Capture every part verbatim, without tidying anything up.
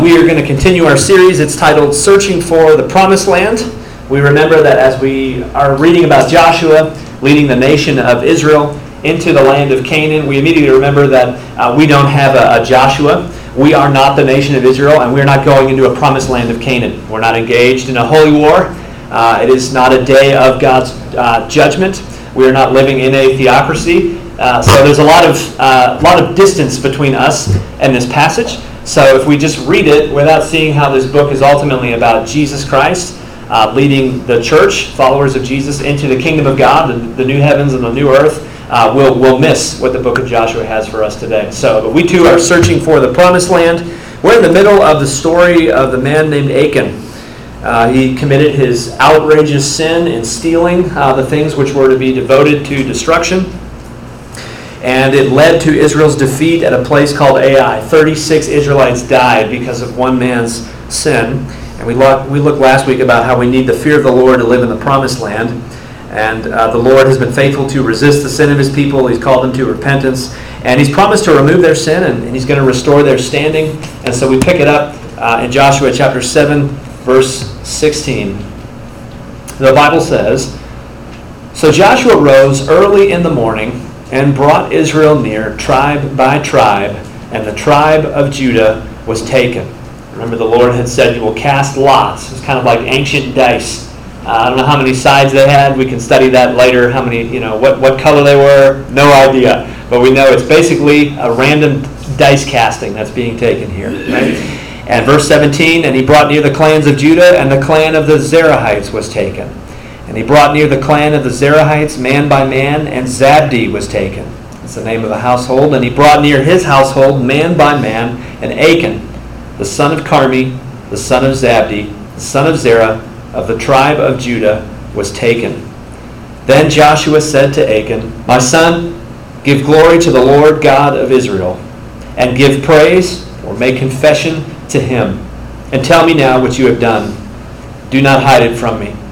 We are going to continue our series. It's titled Searching for the Promised Land. We remember that as we are reading about Joshua leading the nation of Israel into the land of Canaan, we immediately remember that uh, we don't have a, a Joshua. We are not the nation of Israel, and we're not going into a promised land of Canaan. We're not engaged in a holy war. Uh, it is not a day of God's uh, judgment. We are not living in a theocracy. Uh, so there's a lot of uh, lot of distance between us and this passage. So if we just read it without seeing how this book is ultimately about Jesus Christ uh, leading the church, followers of Jesus, into the kingdom of God, the, the new heavens and the new earth, uh, we'll, we'll miss what the book of Joshua has for us today. So but we too are searching for the promised land. We're in the middle of the story of the man named Achan. Uh, he committed his outrageous sin in stealing uh, the things which were to be devoted to destruction. And it led to Israel's defeat at a place called Ai. thirty-six Israelites died because of one man's sin. And we looked, we looked last week about how we need the fear of the Lord to live in the promised land. And uh, the Lord has been faithful to resist the sin of his people. He's called them to repentance. And he's promised to remove their sin, and, and he's going to restore their standing. And so we pick it up uh, in Joshua chapter seven, verse sixteen. The Bible says, "So Joshua rose early in the morning and brought Israel near, tribe by tribe, and the tribe of Judah was taken." Remember, the Lord had said, "You will cast lots." It's kind of like ancient dice. Uh, I don't know how many sides they had. We can study that later. How many, you know, what, what color they were, no idea. But we know it's basically a random dice casting that's being taken here. Right? And verse seventeen, "And he brought near the clans of Judah, and the clan of the Zerahites was taken. And he brought near the clan of the Zerahites man by man, and Zabdi was taken." That's the name of the household. "And he brought near his household man by man, and Achan, the son of Carmi, the son of Zabdi, the son of Zerah, of the tribe of Judah, was taken. Then Joshua said to Achan, 'My son, give glory to the Lord God of Israel, and give praise,' or make confession to him, 'and tell me now what you have done. Do not hide it from me.'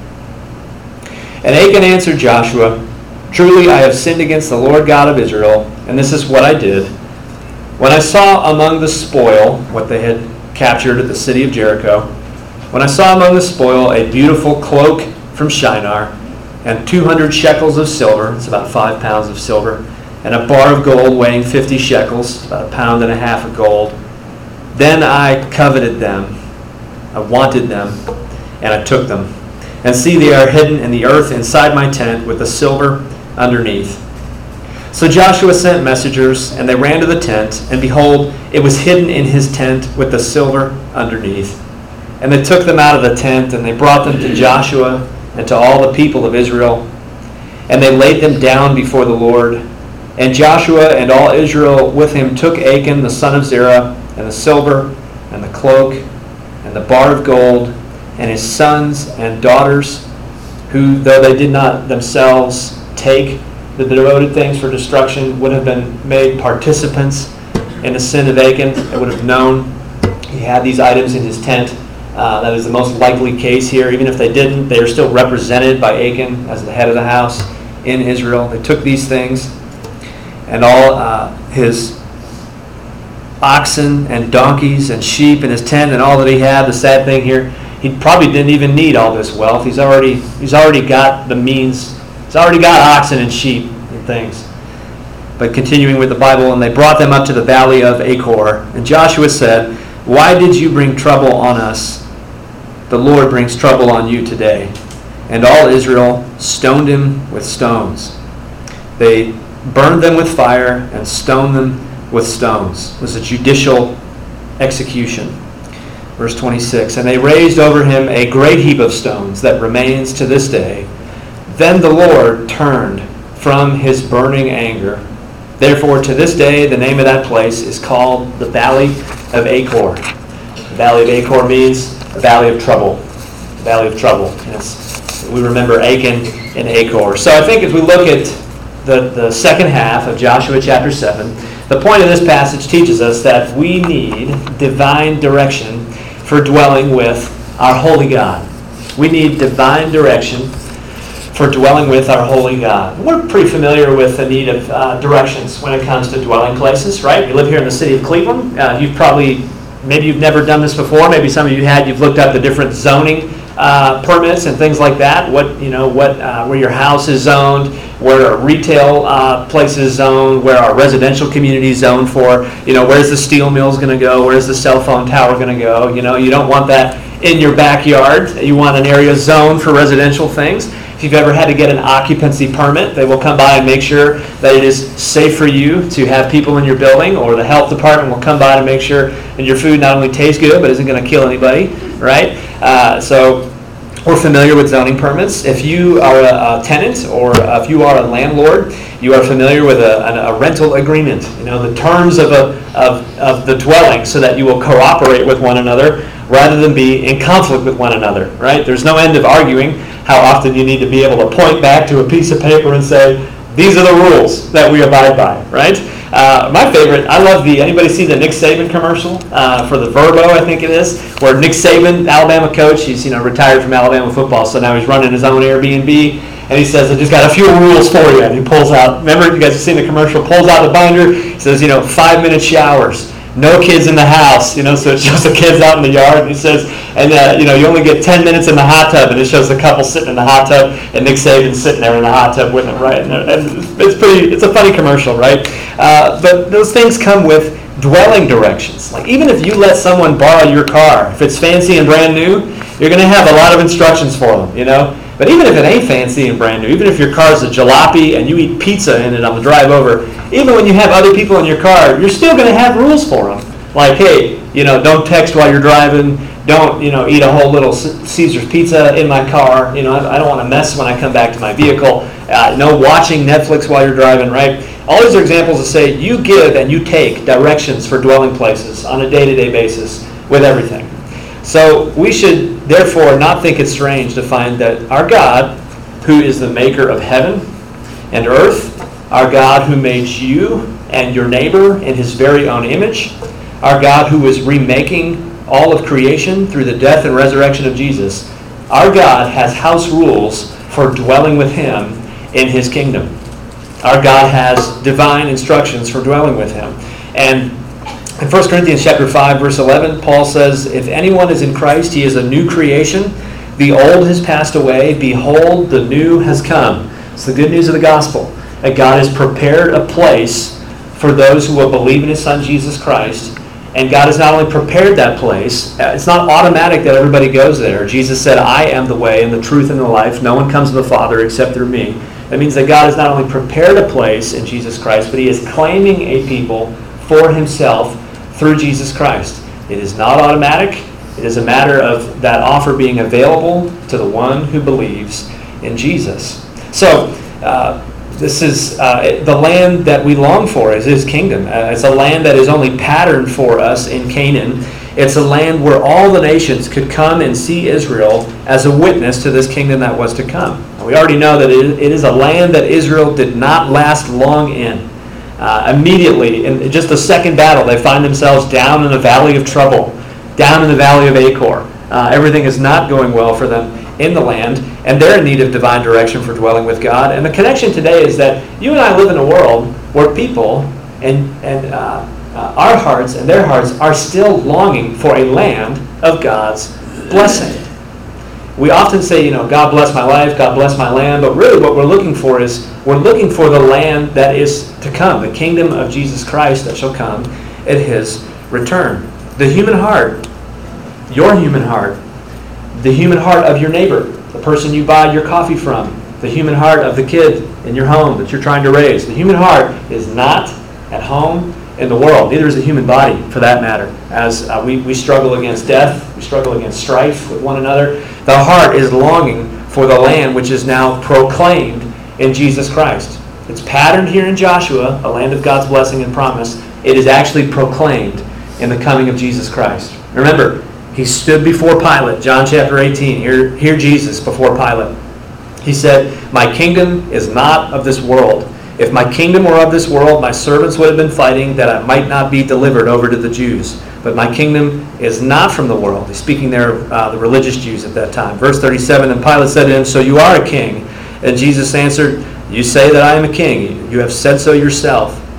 And Achan answered Joshua, 'Truly I have sinned against the Lord God of Israel, and this is what I did. When I saw among the spoil,'" what they had captured at the city of Jericho, "when I saw among the spoil a beautiful cloak from Shinar, and two hundred shekels of silver," it's about five pounds of silver, "and a bar of gold weighing fifty shekels," about a pound and a half of gold, "then I coveted them," I wanted them, "and I took them. And see, they are hidden in the earth inside my tent with the silver underneath." So Joshua sent messengers, and they ran to the tent, and behold, it was hidden in his tent with the silver underneath. And they took them out of the tent, and they brought them to Joshua and to all the people of Israel. And they laid them down before the Lord. And Joshua and all Israel with him took Achan the son of Zerah, and the silver, and the cloak, and the bar of gold, and his sons and daughters, who, though they did not themselves take the devoted things for destruction, would have been made participants in the sin of Achan. They would have known he had these items in his tent. Uh, that is the most likely case here. Even if they didn't, they are still represented by Achan as the head of the house in Israel. They took these things, and all uh, his oxen and donkeys and sheep in his tent, and all that he had. The sad thing here, he probably didn't even need all this wealth. He's already he's already got the means. He's already got oxen and sheep and things. But continuing with the Bible, "And they brought them up to the valley of Achor. And Joshua said, 'Why did you bring trouble on us? The Lord brings trouble on you today.' And all Israel stoned him with stones. They burned them with fire and stoned them with stones." It was a judicial execution. Verse twenty-six, "And they raised over him a great heap of stones that remains to this day. Then the Lord turned from his burning anger. Therefore to this day the name of that place is called the Valley of Achor." The Valley of Achor means the Valley of Trouble. The Valley of Trouble. And it's, we remember Achan and Achor. So I think if we look at the, the second half of Joshua chapter seven, the point of this passage teaches us that we need divine direction for dwelling with our holy God. We need divine direction for dwelling with our holy God. We're pretty familiar with the need of uh, directions when it comes to dwelling places, right? You live here in the city of Cleveland. Uh, you've probably maybe you've never done this before. Maybe some of you had. You've looked up the different zoning uh, permits and things like that. What you know, what uh, where your house is zoned, where a retail uh, place is zoned, where our residential community is zoned for. You know, where's the steel mills going to go? Where's the cell phone tower going to go? You know, you don't want that in your backyard. You want an area zoned for residential things. If you've ever had to get an occupancy permit, they will come by and make sure that it is safe for you to have people in your building, or the health department will come by to make sure that your food not only tastes good but isn't going to kill anybody, right? Uh, so we're familiar with zoning permits. If you are a, a tenant or if you are a landlord, you are familiar with a, a, a rental agreement, you know, the terms of, a, of, of the dwelling, so that you will cooperate with one another rather than be in conflict with one another, right? There's no end of arguing how often you need to be able to point back to a piece of paper and say, these are the rules that we abide by, right? Uh, my favorite, I love the, anybody see the Nick Saban commercial uh, for the Verbo, I think it is, where Nick Saban, Alabama coach, he's you know retired from Alabama football, so now he's running his own Airbnb, and he says, I just got a few rules for you, and he pulls out, remember, you guys have seen the commercial, pulls out the binder, he says, you know, five minute showers, no kids in the house, you know, so it shows the kids out in the yard, and he says, and uh, you know, you only get ten minutes in the hot tub, and it shows the couple sitting in the hot tub, and Nick Saban sitting there in the hot tub with him, right? And, and it's pretty, it's a funny commercial, right? Uh, but those things come with dwelling directions. Like, even if you let someone borrow your car, if it's fancy and brand new, you're going to have a lot of instructions for them, you know? But even if it ain't fancy and brand new, even if your car's a jalopy and you eat pizza in it on the drive over, even when you have other people in your car, you're still going to have rules for them. Like, hey, you know, don't text while you're driving. Don't, you know, eat a whole little Caesar's pizza in my car. You know, I, I don't want to mess when I come back to my vehicle. Uh, no watching Netflix while you're driving, right? All these are examples that say you give and you take directions for dwelling places on a day-to-day basis with everything. So we should, therefore, not think it strange to find that our God, who is the maker of heaven and earth, our God who made you and your neighbor in his very own image, our God who is remaking all of creation through the death and resurrection of Jesus, our God has house rules for dwelling with him in his kingdom. Our God has divine instructions for dwelling with him. And in First Corinthians chapter five, verse eleven, Paul says, if anyone is in Christ, he is a new creation. The old has passed away. Behold, the new has come. It's the good news of the gospel, that God has prepared a place for those who will believe in his Son, Jesus Christ. And God has not only prepared that place, it's not automatic that everybody goes there. Jesus said, I am the way and the truth and the life. No one comes to the Father except through me. That means that God has not only prepared a place in Jesus Christ, but he is claiming a people for himself through Jesus Christ. It is not automatic. It is a matter of that offer being available to the one who believes in Jesus. So, uh, This is uh, the land that we long for is his kingdom. Uh, it's a land that is only patterned for us in Canaan. It's a land where all the nations could come and see Israel as a witness to this kingdom that was to come. And we already know that it, it is a land that Israel did not last long in. Uh, immediately, in just the second battle, they find themselves down in the valley of trouble, down in the valley of Achor. Uh, everything is not going well for them in the land, and they're in need of divine direction for dwelling with God. And the connection today is that you and I live in a world where people and and uh, uh, our hearts and their hearts are still longing for a land of God's blessing. We often say, you know, God bless my life, God bless my land, but really what we're looking for is we're looking for the land that is to come, the kingdom of Jesus Christ that shall come at his return. The human heart, your human heart, the human heart of your neighbor, the person you buy your coffee from, the human heart of the kid in your home that you're trying to raise. The human heart is not at home in the world. Neither is the human body, for that matter. As uh, we, we struggle against death, we struggle against strife with one another, the heart is longing for the land which is now proclaimed in Jesus Christ. It's patterned here in Joshua, a land of God's blessing and promise. It is actually proclaimed in the coming of Jesus Christ. Remember, he stood before Pilate, John chapter eighteen. Hear, hear Jesus before Pilate. He said, my kingdom is not of this world. If my kingdom were of this world, my servants would have been fighting that I might not be delivered over to the Jews. But my kingdom is not from the world. He's speaking there of uh, the religious Jews at that time. Verse thirty-seven, and Pilate said to him, so you are a king? And Jesus answered, you say that I am a king. You have said so yourself.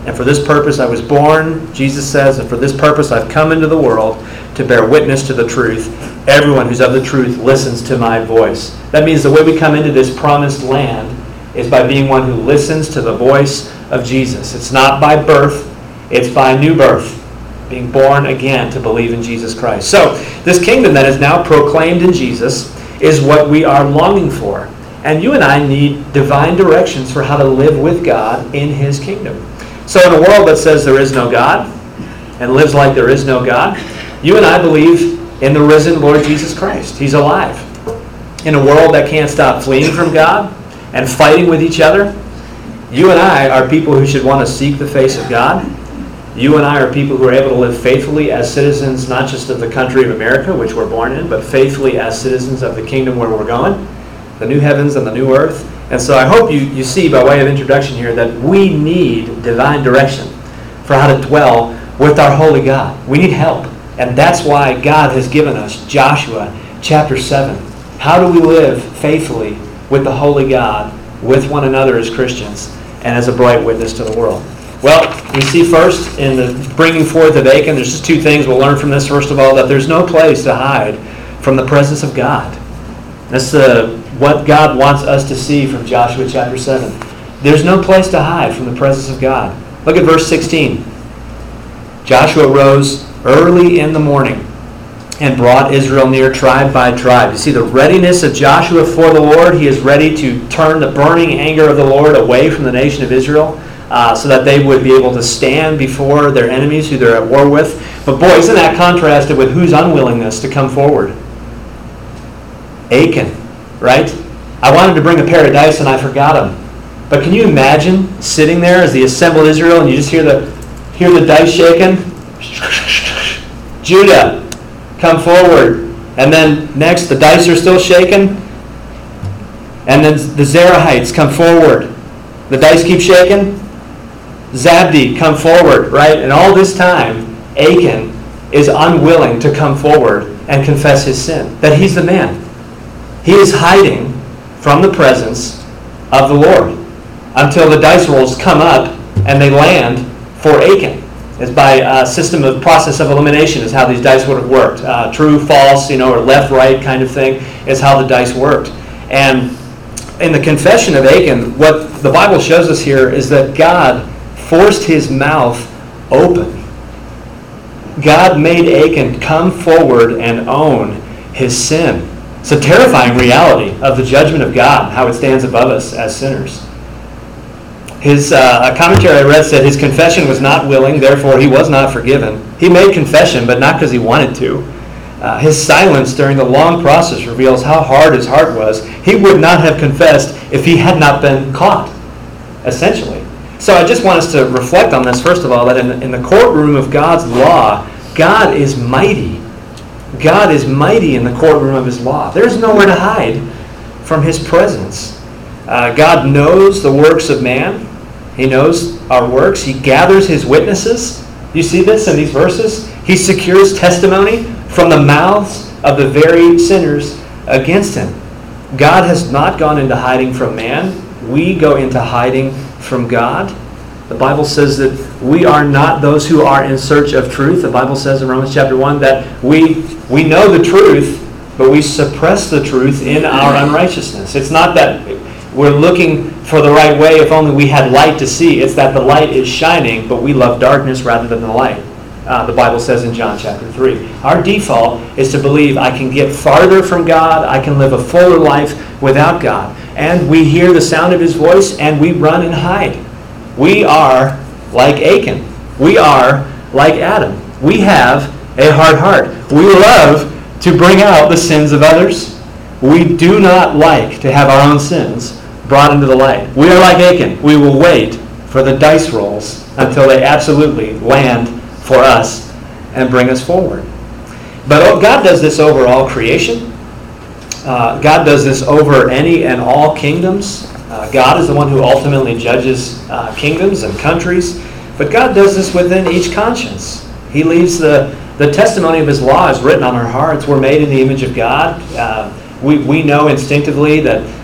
And for this purpose I was born, Jesus says, and for this purpose I've come into the world to bear witness to the truth. Everyone who's of the truth listens to my voice. That means the way we come into this promised land is by being one who listens to the voice of Jesus. It's not by birth, it's by new birth, being born again to believe in Jesus Christ. So this kingdom that is now proclaimed in Jesus is what we are longing for. And you and I need divine directions for how to live with God in his kingdom. So in a world that says there is no God and lives like there is no God, you and I believe in the risen Lord Jesus Christ. He's alive. In a world that can't stop fleeing from God and fighting with each other, you and I are people who should want to seek the face of God. You and I are people who are able to live faithfully as citizens, not just of the country of America, which we're born in, but faithfully as citizens of the kingdom where we're going, the new heavens and the new earth. And so I hope you, you see, by way of introduction here, that we need divine direction for how to dwell with our holy God. We need help. And that's why God has given us Joshua chapter seven. How do we live faithfully with the holy God, with one another as Christians, and as a bright witness to the world? Well, we see first in the bringing forth of Achan, there's just two things we'll learn from this. First of all, that there's no place to hide from the presence of God. That's the, what God wants us to see from Joshua chapter seven. There's no place to hide from the presence of God. Look at verse sixteen. Joshua rose early in the morning and brought Israel near tribe by tribe. You see the readiness of Joshua for the Lord. He is ready to turn the burning anger of the Lord away from the nation of Israel uh, so that they would be able to stand before their enemies who they're at war with. But boy, isn't that contrasted with whose unwillingness to come forward? Achan, right? I wanted to bring a pair of dice and I forgot them. But can you imagine sitting there as the assembled Israel and you just hear the hear the dice shaking? Judah, come forward. And then next, the dice are still shaking. And then the Zerahites come forward. The dice keep shaking. Zabdi, come forward, right? And all this time, Achan is unwilling to come forward and confess his sin, that he's the man. He is hiding from the presence of the Lord until the dice rolls come up and they land for Achan. It's by a system of process of elimination is how these dice would have worked. Uh, true, false, you know, or left, right kind of thing is how the dice worked. And in the confession of Achan, what the Bible shows us here is that God forced his mouth open. God made Achan come forward and own his sin. It's a terrifying reality of the judgment of God, how it stands above us as sinners. His uh, a commentary I read said his confession was not willing, therefore he was not forgiven. He made confession, but not because he wanted to. Uh, his silence during the long process reveals how hard his heart was. He would not have confessed if he had not been caught, essentially. So I just want us to reflect on this, first of all, that in, in the courtroom of God's law, God is mighty. God is mighty in the courtroom of his law. There's nowhere to hide from his presence. Uh, God knows the works of man. He knows our works. He gathers his witnesses. You see this in these verses? He secures testimony from the mouths of the very sinners against him. God has not gone into hiding from man. We go into hiding from God. The Bible says that we are not those who are in search of truth. The Bible says in Romans chapter one that we we know the truth, but we suppress the truth in our unrighteousness. It's not that we're looking for the right way if only we had light to see. It's that the light is shining, but we love darkness rather than the light. Uh, the Bible says in John chapter three. Our default is to believe I can get farther from God, I can live a fuller life without God. And we hear the sound of his voice and we run and hide. We are like Achan. We are like Adam. We have a hard heart. We love to bring out the sins of others. We do not like to have our own sins brought into the light. We are like Achan. We will wait for the dice rolls until they absolutely land for us and bring us forward. But God does this over all creation. Uh, God does this over any and all kingdoms. Uh, God is the one who ultimately judges uh, kingdoms and countries. But God does this within each conscience. He leaves the, the testimony of his law is written on our hearts. We're made in the image of God. Uh, we, we know instinctively that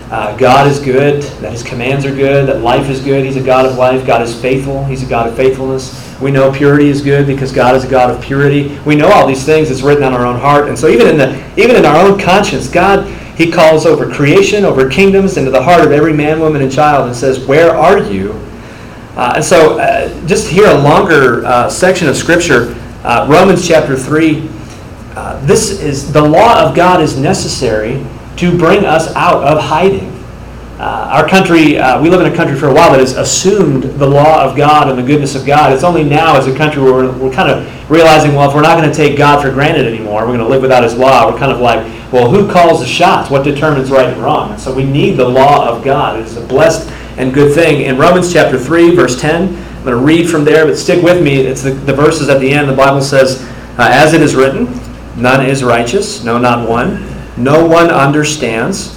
uh, God is good, that his commands are good, that life is good. He's a God of life. God is faithful. He's a God of faithfulness. We know purity is good because God is a God of purity. We know all these things. It's written on our own heart. And so even in the even in our own conscience, God, he calls over creation, over kingdoms, into the heart of every man, woman, and child and says, where are you? Uh, and so uh, just here a longer uh, section of Scripture, uh, Romans chapter three, uh, this is, the law of God is necessary to bring us out of hiding. Uh, our country, uh, we live in a country for a while that has assumed the law of God and the goodness of God. It's only now as a country where we're, we're kind of realizing, well, if we're not going to take God for granted anymore, we're going to live without his law. We're kind of like, well, who calls the shots? What determines right and wrong? And so we need the law of God. It is a blessed and good thing. In Romans chapter three, verse ten, I'm going to read from there, but stick with me. It's the, the verses at the end. The Bible says, uh, as it is written, none is righteous, no, not one. No one understands.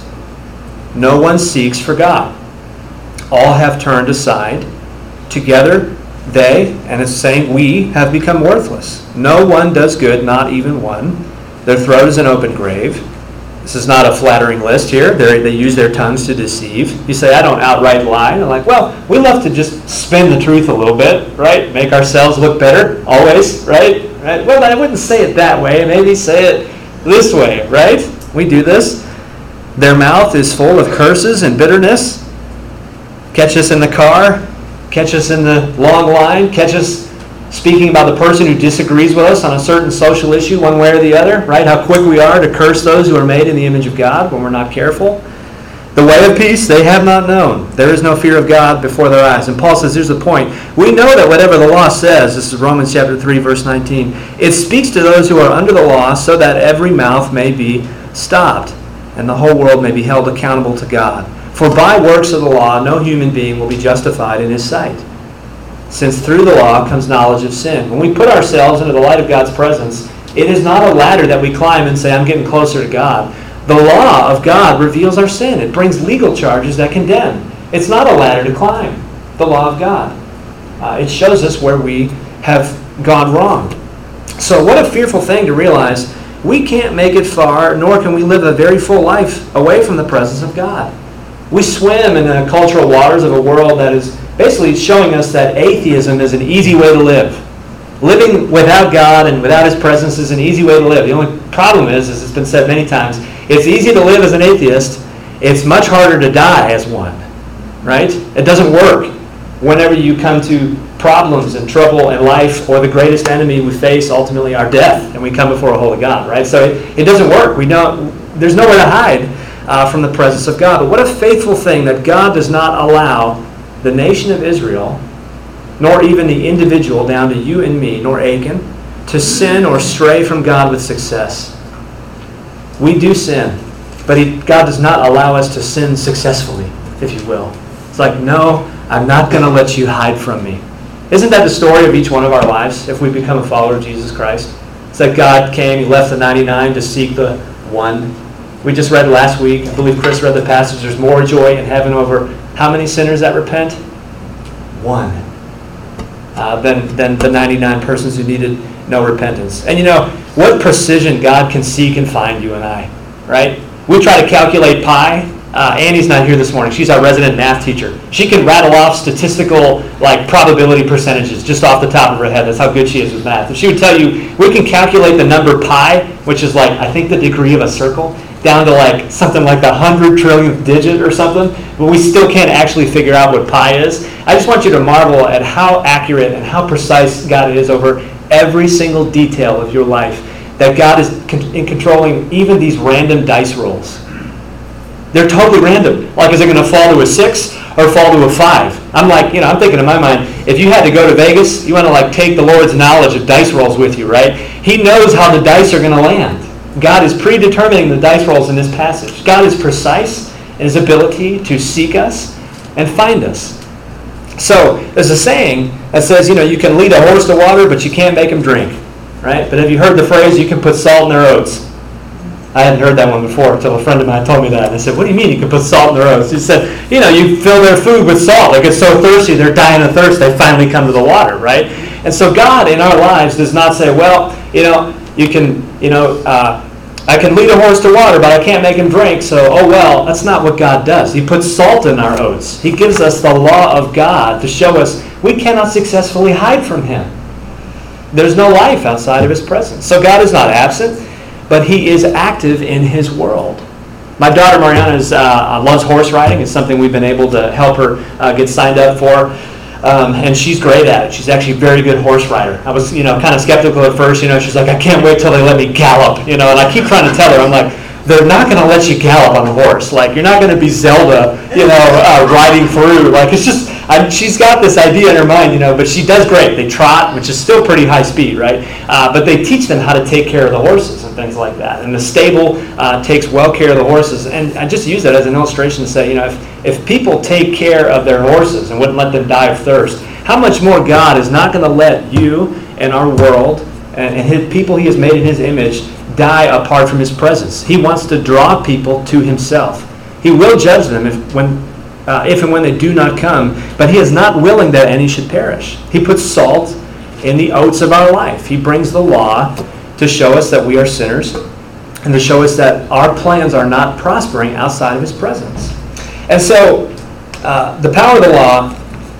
No one seeks for God. All have turned aside. Together they, and it's saying we, have become worthless. No one does good, not even one. Their throat is an open grave. This is not a flattering list here. They're, they use their tongues to deceive. You say, I don't outright lie. They're like, well, we love to just spin the truth a little bit, right? Make ourselves look better, always, right? right? Well, I wouldn't say it that way. Maybe say it this way, right? We do this. Their mouth is full of curses and bitterness. Catch us in the car. Catch us in the long line. Catch us speaking about the person who disagrees with us on a certain social issue, one way or the other, right? How quick we are to curse those who are made in the image of God when we're not careful. The way of peace they have not known. There is no fear of God before their eyes. And Paul says, here's the point. We know that whatever the law says, this is Romans chapter three, verse nineteen, it speaks to those who are under the law so that every mouth may be stopped and the whole world may be held accountable to God. For by works of the law, no human being will be justified in his sight, since through the law comes knowledge of sin. When we put ourselves into the light of God's presence, it is not a ladder that we climb and say, I'm getting closer to God. The law of God reveals our sin. It brings legal charges that condemn. It's not a ladder to climb, the law of God. Uh, it shows us where we have gone wrong. So what a fearful thing to realize we can't make it far, nor can we live a very full life away from the presence of God. We swim in the cultural waters of a world that is basically showing us that atheism is an easy way to live. Living without God and without his presence is an easy way to live. The only problem is, as it's been said many times, it's easy to live as an atheist. It's much harder to die as one, right? It doesn't work whenever you come to problems and trouble in life, or the greatest enemy we face, ultimately our death, and we come before a holy God, right? So it, it doesn't work. We don't. There's nowhere to hide uh, from the presence of God. But what a faithful thing that God does not allow the nation of Israel, nor even the individual down to you and me, nor Achan, to sin or stray from God with success. We do sin, but he, God does not allow us to sin successfully, if you will. It's like, no, I'm not going to let you hide from me. Isn't that the story of each one of our lives if we become a follower of Jesus Christ? It's that God came, he left the ninety-nine to seek the one. We just read last week, I believe Chris read the passage, there's more joy in heaven over how many sinners that repent? One. Uh, than, than the ninety-nine persons who needed no repentance. And you know, what precision God can seek and find you and I, right? We try to calculate pi. Uh, Annie's not here this morning. She's our resident math teacher. She can rattle off statistical like probability percentages just off the top of her head. That's how good she is with math. If she would tell you, we can calculate the number pi, which is like, I think the degree of a circle, down to like something like the hundred trillionth digit or something, but we still can't actually figure out what pi is. I just want you to marvel at how accurate and how precise God is over every single detail of your life, that God is in controlling even these random dice rolls. They're totally random. Like, is it going to fall to a six or fall to a five? I'm like, you know, I'm thinking in my mind, if you had to go to Vegas, you want to like take the Lord's knowledge of dice rolls with you, right? He knows how the dice are going to land. God is predetermining the dice rolls in this passage. God is precise in his ability to seek us and find us. So there's a saying that says, you know, you can lead a horse to water, but you can't make him drink, right? But have you heard the phrase, you can put salt in their oats? I hadn't heard that one before until a friend of mine told me that. And I said, what do you mean you can put salt in their oats? He said, you know, you fill their food with salt. They get so thirsty, they're dying of thirst, they finally come to the water, right? And so God in our lives does not say, well, you know, you can, you know, uh, I can lead a horse to water, but I can't make him drink, so oh well. That's not what God does. He puts salt in our oats. He gives us the law of God to show us we cannot successfully hide from Him. There's no life outside of His presence. So God is not absent, but He is active in His world. My daughter Mariana is, uh, loves horse riding. It's something we've been able to help her uh, get signed up for. Um, and she's great at it. She's actually a very good horse rider. I was, you know, kind of skeptical at first. You know, she's like, I can't wait till they let me gallop. You know, and I keep trying to tell her, I'm like, they're not going to let you gallop on a horse. Like, you're not going to be Zelda, you know, uh, riding through. Like, it's just, I'm, she's got this idea in her mind, you know, but she does great. They trot, which is still pretty high speed, right? Uh, but they teach them how to take care of the horses and things like that. And the stable uh, takes well care of the horses. And I just use that as an illustration to say, you know, if, if people take care of their horses and wouldn't let them die of thirst, how much more God is not going to let you and our world and, and his people He has made in His image die apart from His presence. He wants to draw people to Himself. He will judge them if when uh, if and when they do not come, but He is not willing that any should perish. He puts salt in the oats of our life. He brings the law to show us that we are sinners and to show us that our plans are not prospering outside of His presence. And so uh, the power of the law,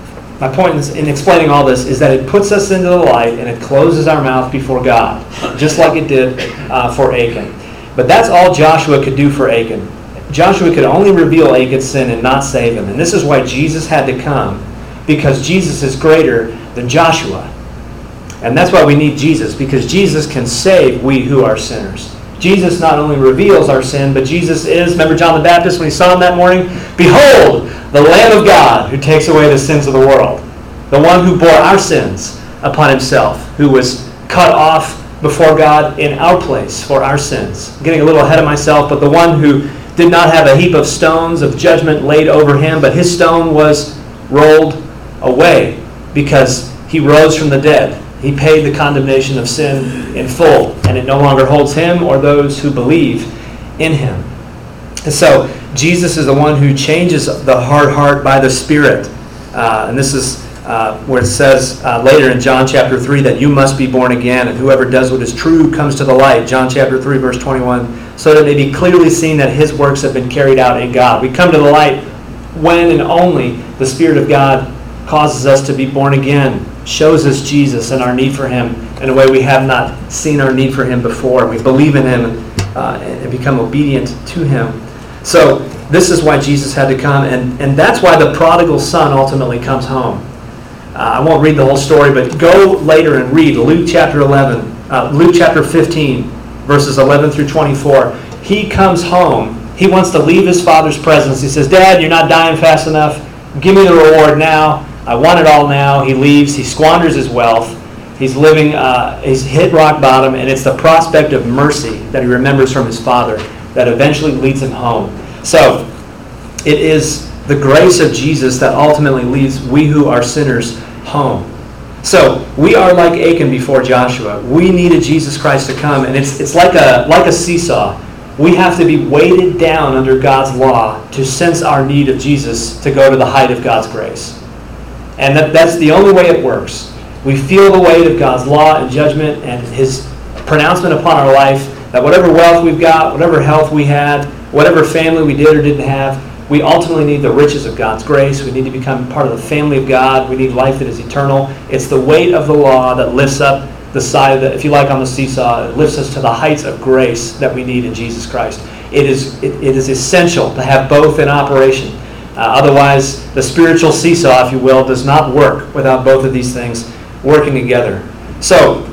my point in explaining all this is that it puts us into the light and it closes our mouth before God, just like it did uh, for Achan. But that's all Joshua could do for Achan. Joshua could only reveal Achan's sin and not save him. And this is why Jesus had to come, because Jesus is greater than Joshua. And that's why we need Jesus, because Jesus can save we who are sinners. Jesus not only reveals our sin, but Jesus is, remember John the Baptist when he saw him that morning? Behold, the Lamb of God who takes away the sins of the world. The one who bore our sins upon Himself, who was cut off before God in our place for our sins. I'm getting a little ahead of myself, but the one who did not have a heap of stones of judgment laid over Him, but His stone was rolled away because He rose from the dead. He paid the condemnation of sin in full, and it no longer holds Him or those who believe in Him. And so Jesus is the one who changes the hard heart by the Spirit. Uh, and this is uh, where it says uh, later in John chapter three that you must be born again, and whoever does what is true comes to the light. John chapter three, verse twenty-one, so that it may be clearly seen that His works have been carried out in God. We come to the light when and only the Spirit of God causes us to be born again, shows us Jesus and our need for Him in a way we have not seen our need for Him before. We believe in Him uh, and become obedient to Him. So this is why Jesus had to come, and, and that's why the prodigal son ultimately comes home. Uh, I won't read the whole story, but go later and read Luke chapter eleven, uh, Luke chapter fifteen, verses eleven through twenty-four. He comes home. He wants to leave his father's presence. He says, Dad, you're not dying fast enough. Give me the reward now. I want it all now. He leaves. He squanders his wealth. He's living, uh, he's hit rock bottom, and it's the prospect of mercy that he remembers from his father that eventually leads him home. So it is the grace of Jesus that ultimately leads we who are sinners home. So we are like Achan before Joshua. We needed Jesus Christ to come, and it's it's like a like a seesaw. We have to be weighted down under God's law to sense our need of Jesus to go to the height of God's grace. And that, that's the only way it works. We feel the weight of God's law and judgment and His pronouncement upon our life that whatever wealth we've got, whatever health we had, whatever family we did or didn't have, we ultimately need the riches of God's grace. We need to become part of the family of God. We need life that is eternal. It's the weight of the law that lifts up the side of the, if you like, on the seesaw. It lifts us to the heights of grace that we need in Jesus Christ. It is it, it is essential to have both in operation. Uh, otherwise, the spiritual seesaw, if you will, does not work without both of these things working together. So,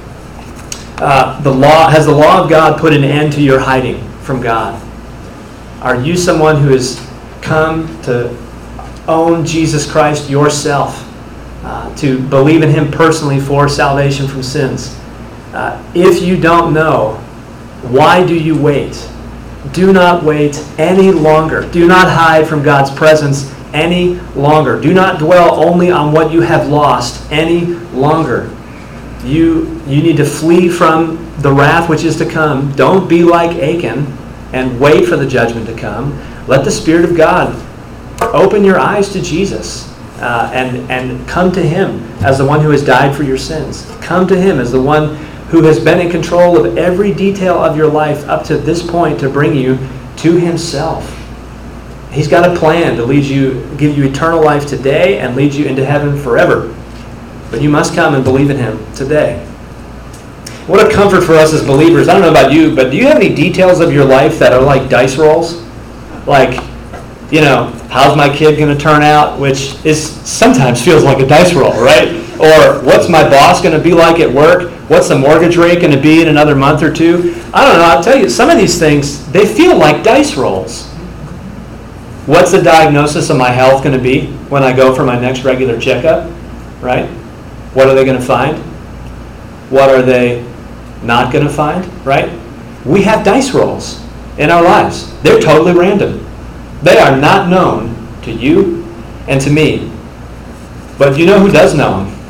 uh, the law has the law of God put an end to your hiding from God? Are you someone who has come to own Jesus Christ yourself, uh, to believe in Him personally for salvation from sins? Uh, if you don't know, why do you wait? Do not wait any longer. Do not hide from God's presence any longer. Do not dwell only on what you have lost any longer. You, you need to flee from the wrath which is to come. Don't be like Achan and wait for the judgment to come. Let the Spirit of God open your eyes to Jesus uh, and, and come to Him as the one who has died for your sins. Come to Him as the one who has been in control of every detail of your life up to this point to bring you to himself. He's got a plan to lead you, give you eternal life today and lead you into heaven forever. But you must come and believe in him today. What a comfort for us as believers. I don't know about you, but do you have any details of your life that are like dice rolls? Like, you know, how's my kid going to turn out? Which is sometimes feels like a dice roll, right? Or what's my boss going to be like at work? What's the mortgage rate going to be in another month or two? I don't know. I'll tell you, some of these things, they feel like dice rolls. What's the diagnosis of my health going to be when I go for my next regular checkup, right? What are they going to find? What are they not going to find, right? We have dice rolls in our lives. They're totally random. They are not known to you and to me. But you know who does know them?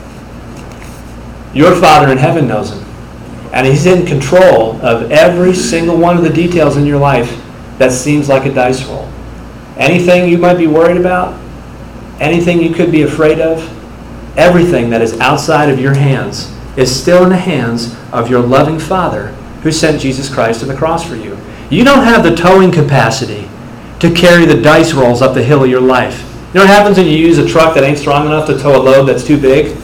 Your Father in heaven knows them. And he's in control of every single one of the details in your life that seems like a dice roll. Anything you might be worried about, anything you could be afraid of, everything that is outside of your hands is still in the hands of your loving Father who sent Jesus Christ to the cross for you. You don't have the towing capacity to carry the dice rolls up the hill of your life. You know what happens when you use a truck that ain't strong enough to tow a load that's too big?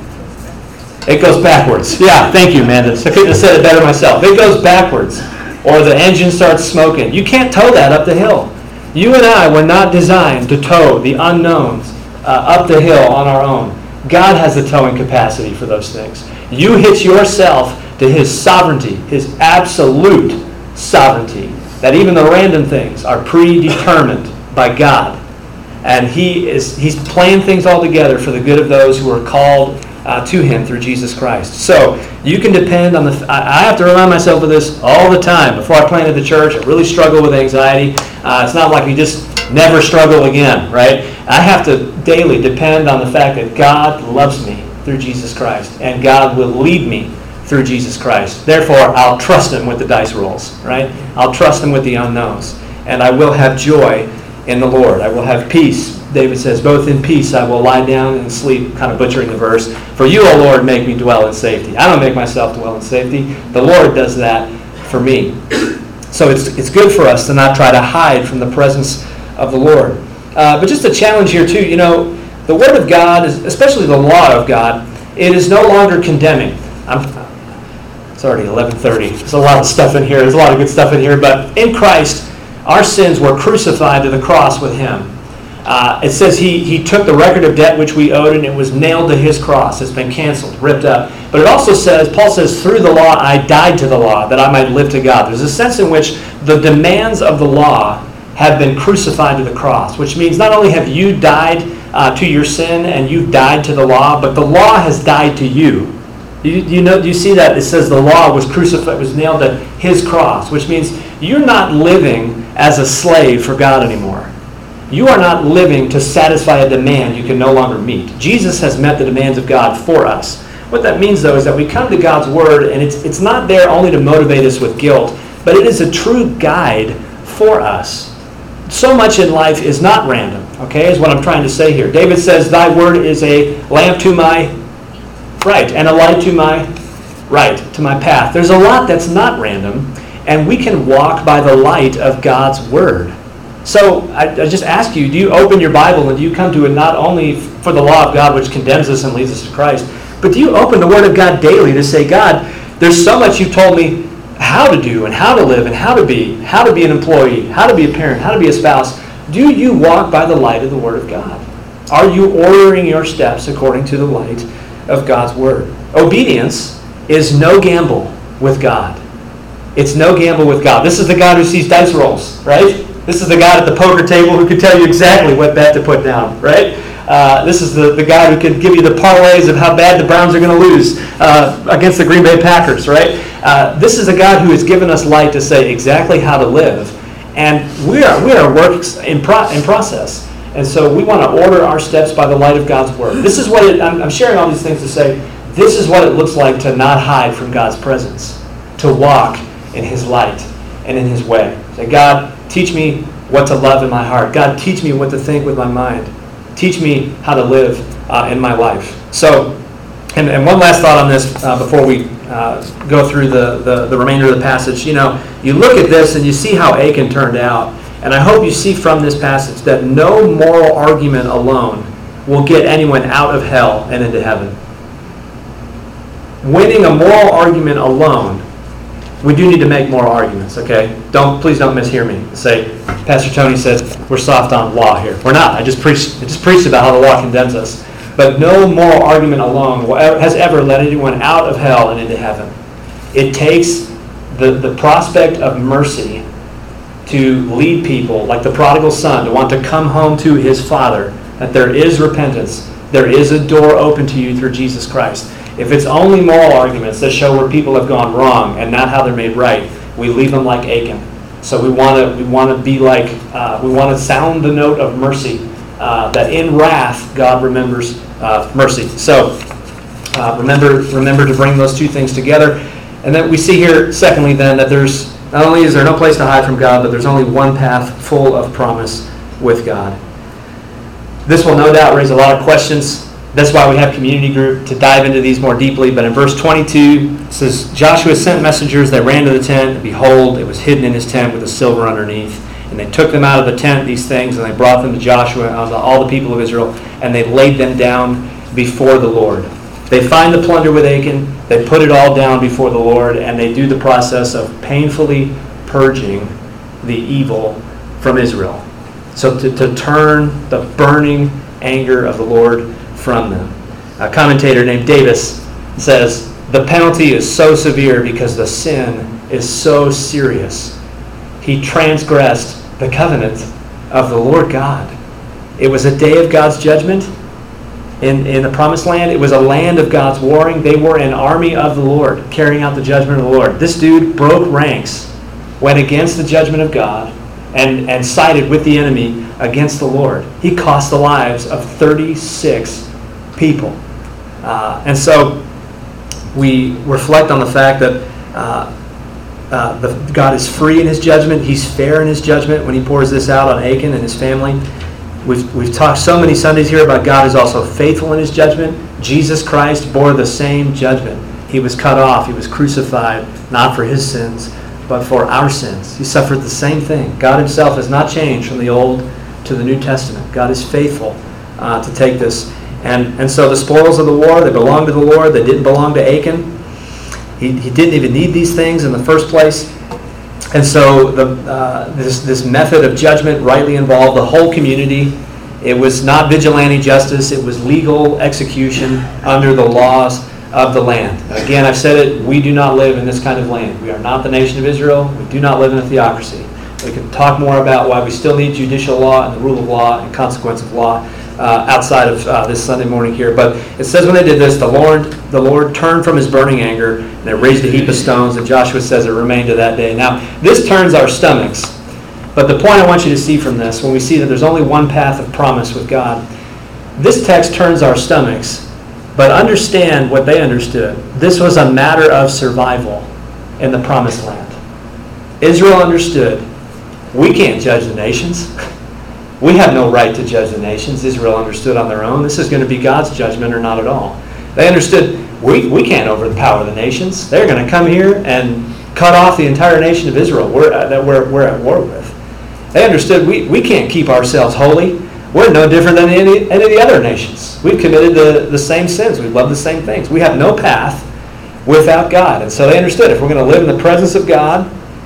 It goes backwards. Yeah, thank you, Amanda. I couldn't have said it better myself. It goes backwards. Or the engine starts smoking. You can't tow that up the hill. You and I were not designed to tow the unknowns uh, up the hill on our own. God has the towing capacity for those things. You hitch yourself to his sovereignty, his absolute sovereignty, that even the random things are predetermined by God. And he is he's playing things all together for the good of those who are called uh, to him through Jesus Christ. So you can depend on the... I, I have to remind myself of this all the time. Before I planted the church, I really struggled with anxiety. Uh, it's not like you just never struggle again, right? I have to daily depend on the fact that God loves me through Jesus Christ, and God will lead me through Jesus Christ. Therefore, I'll trust him with the dice rolls, right? I'll trust him with the unknowns, and I will have joy in the Lord. I will have peace. David says, both in peace I will lie down and sleep, kind of butchering the verse. For you, O Lord, make me dwell in safety. I don't make myself dwell in safety. The Lord does that for me. So it's it's good for us to not try to hide from the presence of the Lord. Uh, but just a challenge here too, you know, the Word of God, is, especially the law of God, it is no longer condemning. I'm, it's already eleven thirty. There's a lot of stuff in here. There's a lot of good stuff in here. But in Christ, our sins were crucified to the cross with him. Uh, it says he, he took the record of debt which we owed and it was nailed to his cross. It's been canceled, ripped up. But it also says, Paul says, through the law I died to the law that I might live to God. There's a sense in which the demands of the law have been crucified to the cross, which means not only have you died uh, to your sin and you've died to the law, but the law has died to you. You, you know, do you see that? It says the law was crucified, was nailed to his cross, which means you're not living as a slave for God anymore. You are not living to satisfy a demand you can no longer meet. Jesus has met the demands of God for us. What that means, though, is that we come to God's Word, and it's it's not there only to motivate us with guilt, but it is a true guide for us. So much in life is not random, okay, is what I'm trying to say here. David says, thy word is a lamp to my right and a light to my right, to my path. There's a lot that's not random, and we can walk by the light of God's Word. So I, I just ask you, do you open your Bible and do you come to it not only for the law of God, which condemns us and leads us to Christ, but do you open the Word of God daily to say, God, there's so much you've told me how to do and how to live and how to be, how to be an employee, how to be a parent, how to be a spouse. Do you walk by the light of the Word of God? Are you ordering your steps according to the light of God's Word? Obedience is no gamble with God. It's no gamble with God. This is the God who sees dice rolls, right? This is the God at the poker table who can tell you exactly what bet to put down, right? Uh, this is the, the guy who can give you the parlays of how bad the Browns are going to lose uh, against the Green Bay Packers, right? Uh, this is a God who has given us light to say exactly how to live. And we are we are works in, pro- in process. And so we want to order our steps by the light of God's Word. This is what it, I'm, I'm sharing all these things to say, this is what it looks like to not hide from God's presence, to walk in His light and in His way. Say, God, teach me what to love in my heart. God, teach me what to think with my mind. Teach me how to live uh, in my life. So And, and one last thought on this uh, before we uh, go through the, the, the remainder of the passage. You know, you look at this and you see how Achan turned out. And I hope you see from this passage that no moral argument alone will get anyone out of hell and into heaven. Winning a moral argument alone, we do need to make moral arguments, okay? Don't please don't mishear me. Say, Pastor Tony said we're soft on law here. We're not. I just preached I just preached about how the law condemns us. But no moral argument alone has ever led anyone out of hell and into heaven. It takes the, the prospect of mercy to lead people, like the prodigal son, to want to come home to his father, that there is repentance. There is a door open to you through Jesus Christ. If it's only moral arguments that show where people have gone wrong and not how they're made right, we leave them like Achan. So we want to we want to be like, uh, we want to sound the note of mercy, uh, that in wrath God remembers uh, mercy. So uh, remember remember to bring those two things together. And then we see here, secondly, then, that there's not only is there no place to hide from God, but there's only one path full of promise with God. This will no doubt raise a lot of questions. That's why we have community group to dive into these more deeply. But in verse twenty-two, it says, Joshua sent messengers. They ran to the tent, and behold, it was hidden in his tent with the silver underneath. And they took them out of the tent, these things, and they brought them to Joshua and to all the people of Israel, and they laid them down before the Lord. They find the plunder with Achan. They put it all down before the Lord, and they do the process of painfully purging the evil from Israel. So to, to turn the burning anger of the Lord from them. A commentator named Davis says, the penalty is so severe because the sin is so serious. He transgressed the covenant of the Lord God. It was a day of God's judgment in, in the Promised Land. It was a land of God's warring. They were an army of the Lord, carrying out the judgment of the Lord. This dude broke ranks, went against the judgment of God, and, and sided with the enemy against the Lord. He cost the lives of thirty-six people. Uh, and so we reflect on the fact that uh, uh, the, God is free in his judgment. He's fair in his judgment when he pours this out on Achan and his family. We've, we've talked so many Sundays here about God is also faithful in his judgment. Jesus Christ bore the same judgment. He was cut off. He was crucified, not for his sins, but for our sins. He suffered the same thing. God himself has not changed from the Old to the New Testament. God is faithful uh, to take this. And and so the spoils of the war, they belong to the Lord. They didn't belong to Achan. He, he didn't even need these things in the first place. And so the uh, this, this method of judgment rightly involved the whole community. It was not vigilante justice. It was legal execution under the laws of the land. Again, I've said it, we do not live in this kind of land. We are not the nation of Israel. We do not live in a theocracy. We can talk more about why we still need judicial law and the rule of law and consequence of law uh, outside of uh, this Sunday morning here. But it says when they did this, the Lord the Lord turned from his burning anger, and they raised a heap of stones, and Joshua says it remained to that day. Now, this turns our stomachs. But the point I want you to see from this, when we see that there's only one path of promise with God, this text turns our stomachs. But understand what they understood. This was a matter of survival in the Promised Land. Israel understood, we can't judge the nations. We have no right to judge the nations. Israel understood on their own. This is going to be God's judgment or not at all. They understood, we, we can't overpower the nations. They're going to come here and cut off the entire nation of Israel we're, uh, that we're, we're at war with. They understood, we, we can't keep ourselves holy. We're no different than any, any of the other nations. We've committed the, the same sins. We love the same things. We have no path without God. And so they understood if we're going to live in the presence of God,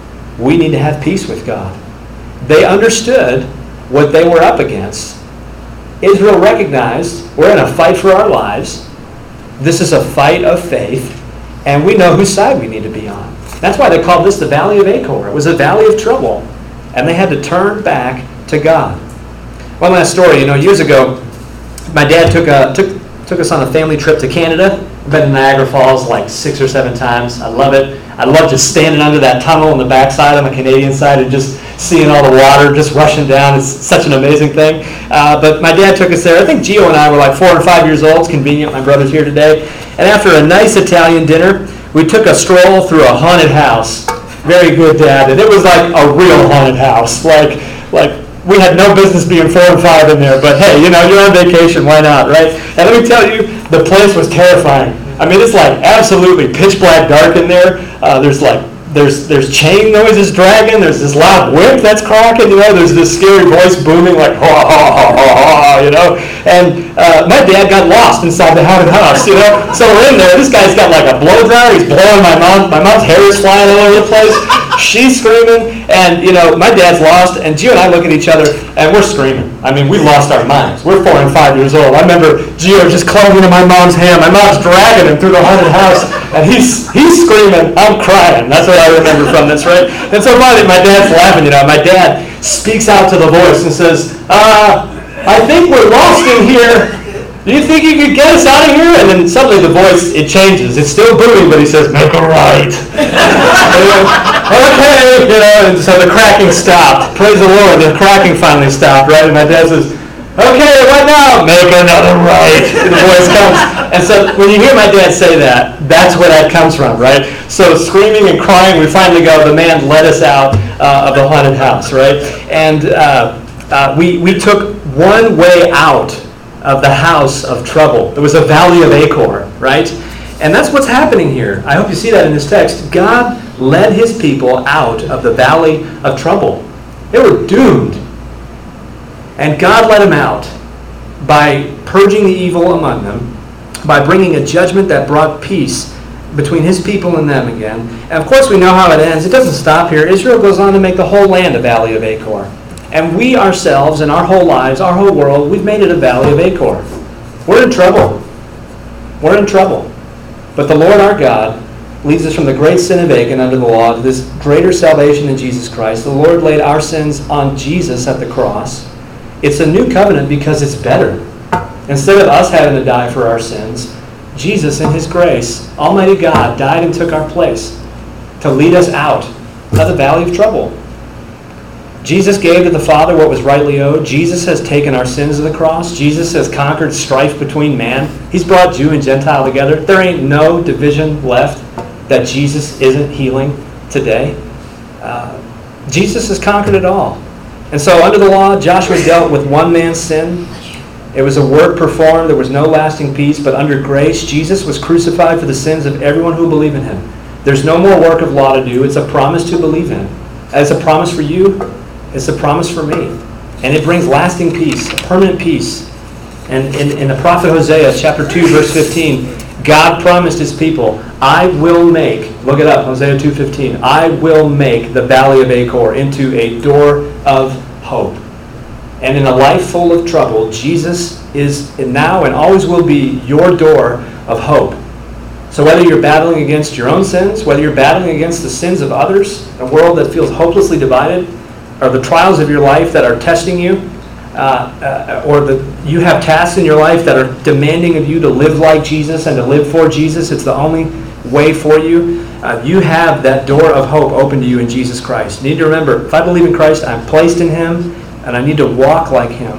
we need to have peace with God. They understood what they were up against. Israel recognized we're in a fight for our lives. This is a fight of faith, and we know whose side we need to be on. That's why they called this the Valley of Achor. It was a valley of trouble, and they had to turn back to God. One last story. You know, years ago, my dad took a took took us on a family trip to Canada. I've been to Niagara Falls like six or seven times. I love it. I love just standing under that tunnel on the backside, on the Canadian side, and just seeing all the water just rushing down. It's such an amazing thing. Uh, but my dad took us there. I think Gio and I were like four or five years old. It's convenient. My brother's here today. And after a nice Italian dinner, we took a stroll through a haunted house. Very good, Dad. And it was like a real haunted house. Like, like we had no business being four and five in there. But hey, you know, you're on vacation. Why not, right? And let me tell you, the place was terrifying. I mean, it's like absolutely pitch black dark in there. Uh, there's like There's there's chain noises dragging. There's this loud whip that's cracking. You know, there's this scary voice booming like ha ha ha ha ha. You know, and uh, my dad got lost inside the haunted house. You know, so we're in there. This guy's got like a blow dryer. He's blowing my mom. My mom's hair is flying all over the place. She's screaming, and you know, my dad's lost. And Gio and I look at each other, and we're screaming. I mean, we lost our minds. We're four and five years old. I remember Gio just clunging to my mom's hand. My mom's dragging him through the haunted house, and he's he's screaming. I'm crying. That's what I remember from this, right? And so finally, my dad's laughing. You know, my dad speaks out to the voice and says, "Uh, I think we're lost in here. Do you think you could get us out of here?" And then suddenly the voice, it changes. It's still booming, but he says, "Make a right." Okay, you know, and so the cracking stopped. Praise the Lord, the cracking finally stopped, right? And my dad says, "Okay, what now?" "Make another right." And the voice comes. And so when you hear my dad say that, that's where that comes from, right? So screaming and crying, we finally go, the man led us out uh, of the haunted house, right? And uh, uh, we, we took one way out of the house of trouble. It was a valley of Achor, right? And that's what's happening here. I hope you see that in this text. God led his people out of the valley of trouble. They were doomed. And God let them out by purging the evil among them, by bringing a judgment that brought peace between his people and them again. And of course we know how it ends. It doesn't stop here. Israel goes on to make the whole land a valley of Achor. And we ourselves, in our whole lives, our whole world, we've made it a valley of Achor. We're in trouble. We're in trouble. But the Lord our God leads us from the great sin of Achan under the law to this greater salvation in Jesus Christ. The Lord laid our sins on Jesus at the cross. It's a new covenant because it's better. Instead of us having to die for our sins, Jesus in his grace, Almighty God, died and took our place to lead us out of the valley of trouble. Jesus gave to the Father what was rightly owed. Jesus has taken our sins to the cross. Jesus has conquered strife between man. He's brought Jew and Gentile together. There ain't no division left that Jesus isn't healing today. Uh, Jesus has conquered it all. And so under the law, Joshua dealt with one man's sin. It was a work performed. There was no lasting peace. But under grace, Jesus was crucified for the sins of everyone who believe in him. There's no more work of law to do. It's a promise to believe in. It's a promise for you. It's a promise for me. And it brings lasting peace, permanent peace. And in, in the prophet Hosea, chapter two, verse fifteen, God promised his people, I will make, look it up, Hosea two fifteen, I will make the valley of Achor into a door of hope. And in a life full of trouble, Jesus is now and always will be your door of hope. So whether you're battling against your own sins, whether you're battling against the sins of others, a world that feels hopelessly divided, or the trials of your life that are testing you, uh, uh, or the, you have tasks in your life that are demanding of you to live like Jesus and to live for Jesus, it's the only way for you. Uh, you have that door of hope open to you in Jesus Christ. You need to remember, if I believe in Christ, I'm placed in him, and I need to walk like him.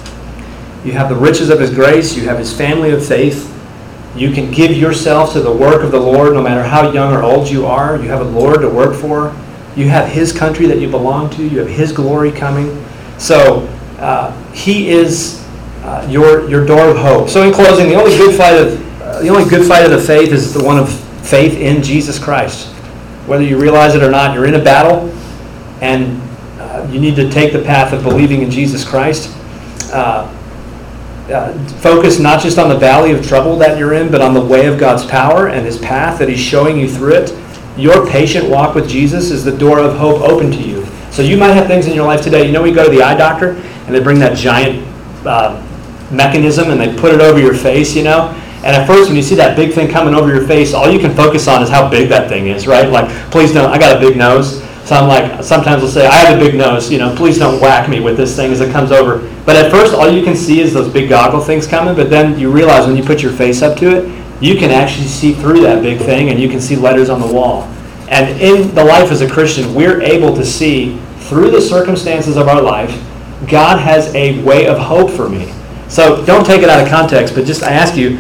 You have the riches of his grace. You have his family of faith. You can give yourself to the work of the Lord no matter how young or old you are. You have a Lord to work for. You have his country that you belong to. You have his glory coming. So uh, he is uh, your your door of hope. So in closing, the only good fight of uh, the only good fight of the faith is the one of faith in Jesus Christ. Whether you realize it or not, you're in a battle, and uh, you need to take the path of believing in Jesus Christ. Uh, uh, focus not just on the valley of trouble that you're in, but on the way of God's power and his path that he's showing you through it. Your patient walk with Jesus is the door of hope open to you. So you might have things in your life today. You know, we go to the eye doctor and they bring that giant uh, mechanism and they put it over your face, you know. And at first when you see that big thing coming over your face, all you can focus on is how big that thing is, right? Like, please don't, I got a big nose. So I'm like, sometimes I'll say, I have a big nose, you know, please don't whack me with this thing as it comes over. But at first all you can see is those big goggle things coming, but then you realize when you put your face up to it, you can actually see through that big thing and you can see letters on the wall. And in the life as a Christian, we're able to see through the circumstances of our life, God has a way of hope for me. So don't take it out of context, but just I ask you,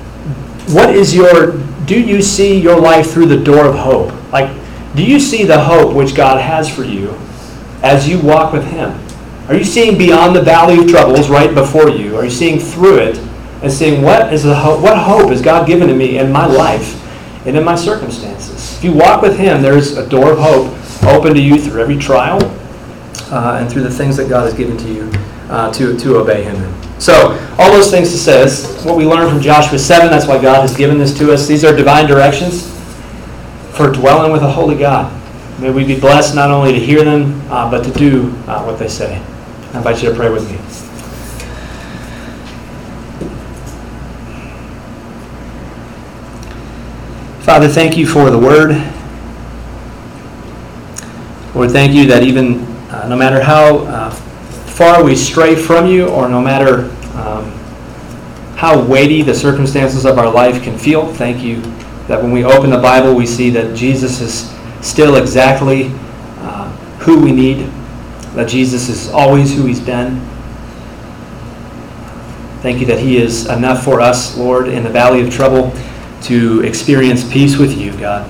what is your, do you see your life through the door of hope? Like, do you see the hope which God has for you as you walk with him? Are you seeing beyond the valley of troubles right before you? Are you seeing through it and seeing what is the hope, what hope has God given to me in my life and in my circumstances. If you walk with Him, there's a door of hope open to you through every trial uh, and through the things that God has given to you uh, to, to obey Him in. So, all those things to say, that's what we learned from Joshua seven. That's why God has given this to us. These are divine directions for dwelling with a holy God. May we be blessed not only to hear them, uh, but to do uh, what they say. I invite you to pray with me. Father, thank you for the Word. Lord, thank you that even uh, no matter how uh, far we stray from you, or no matter um, how weighty the circumstances of our life can feel, thank you that when we open the Bible, we see that Jesus is still exactly uh, who we need, that Jesus is always who He's been. Thank you that He is enough for us, Lord, in the valley of trouble to experience peace with you, God.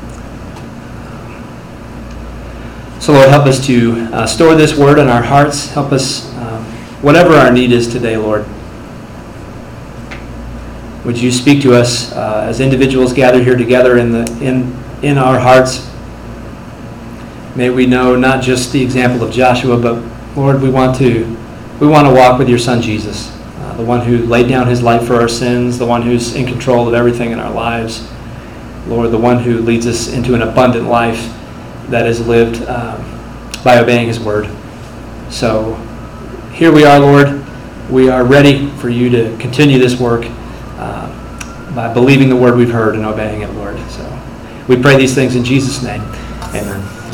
So, Lord, help us to uh, store this word in our hearts. Help us, um, whatever our need is today, Lord. Would you speak to us uh, as individuals gathered here together in the in in our hearts? May we know not just the example of Joshua, but Lord, we want to we want to walk with your Son Jesus, uh, the one who laid down his life for our sins, the one who's in control of everything in our lives. Lord, the one who leads us into an abundant life that is lived um, by obeying his word. So here we are, Lord. We are ready for you to continue this work uh, by believing the word we've heard and obeying it, Lord. So we pray these things in Jesus' name. Amen.